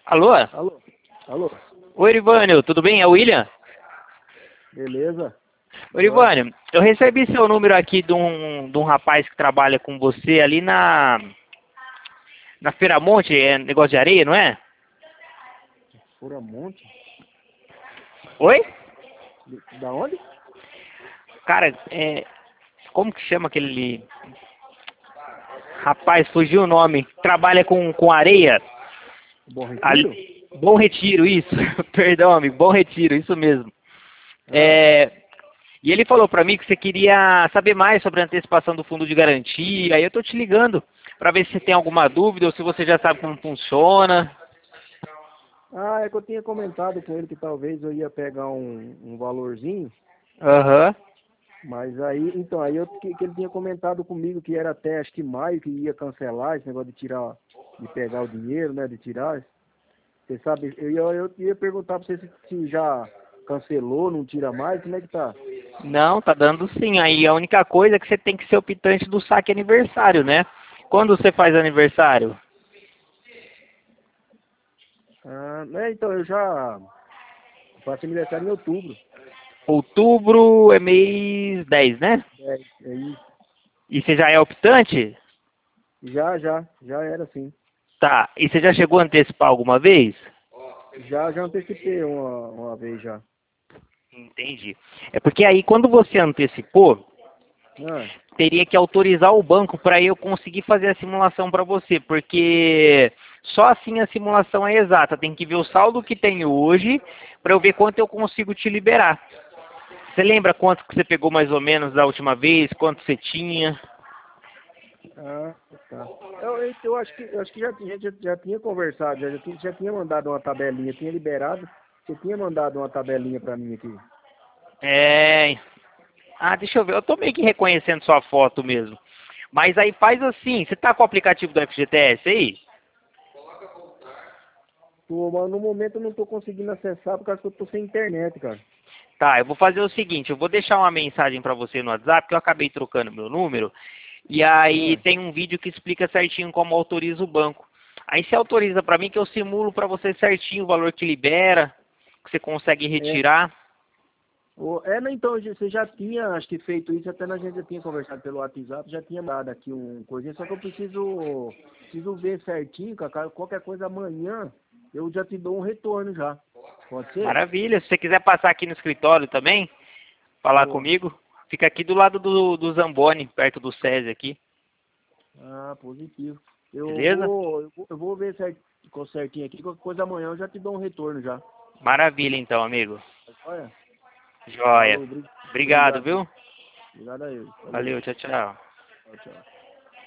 Alô? Alô? Alô? Oi, Irivânio, tudo bem? É o William? Beleza? Oi, Joia? Irivânio, eu recebi seu número aqui de um rapaz que trabalha com você ali na Feiramonte, é negócio de areia, não é? Furamonte? Oi? Da onde? Cara, como que chama aquele rapaz? Fugiu o nome. Trabalha com areia. Bom Retiro? Ali, Bom Retiro, isso. Perdão, amigo, Bom Retiro, isso mesmo. Ah, E ele falou pra mim que você queria saber mais sobre a antecipação do fundo de garantia. Aí eu tô te ligando pra ver se você tem alguma dúvida ou se você já sabe como funciona. é que eu tinha comentado com ele que talvez eu ia pegar um valorzinho, Aham. mas aí, então, que ele tinha comentado comigo que era até acho que maio que ia cancelar esse negócio de tirar, de pegar o dinheiro, né, de tirar. Você sabe, eu ia perguntar pra você se já cancelou, não tira mais, como é que tá? Não, tá dando sim. Aí a única coisa é que você tem que ser optante do saque aniversário, né? Quando você faz aniversário? Então, eu já faço aniversário em outubro. Outubro é mês 10, né? É isso. E você já é optante? Já era assim. Tá. E você já chegou a antecipar alguma vez? Já antecipei uma vez já. Entendi. É porque aí quando você antecipou, Ah, teria que autorizar o banco para eu conseguir fazer a simulação para você, porque só assim a simulação é exata. Tem que ver o saldo que tem hoje para eu ver quanto eu consigo te liberar. Você lembra quanto que você pegou mais ou menos da última vez? Quanto você tinha? ah, tá. Eu acho que já tinha conversado, já tinha mandado uma tabelinha, tinha liberado. Você tinha mandado uma tabelinha pra mim aqui. É. Ah, deixa eu ver. Eu tô meio que reconhecendo sua foto mesmo. Mas aí faz assim. Você tá com o aplicativo do FGTS aí? Mas no momento eu não tô conseguindo acessar por causa que eu tô sem internet, cara. Tá, eu vou fazer o seguinte, eu vou deixar uma mensagem para você no WhatsApp, que eu acabei trocando meu número, e aí Ah, tem um vídeo que explica certinho como autoriza o banco. Aí você autoriza para mim que eu simulo para você certinho o valor que libera, que você consegue é. retirar. Não, então, você já tinha, acho que feito isso, até a gente já tinha conversado pelo WhatsApp, já tinha dado aqui um coisinha, só que eu preciso ver certinho, cara, qualquer coisa amanhã eu já te dou um retorno já. Pode ser? Maravilha, se você quiser passar aqui no escritório também, falar Boa. comigo, fica aqui do lado do Zamboni, perto do SESI aqui, Positivo. Eu beleza? vou, eu vou, eu vou ver certinho aqui, qualquer coisa amanhã eu já te dou um retorno já. Maravilha então, amigo. Olha, Joia. falou, Obrigado, obrigado, viu? obrigado a ele, falou, Valeu, tchau, tchau. tchau, tchau.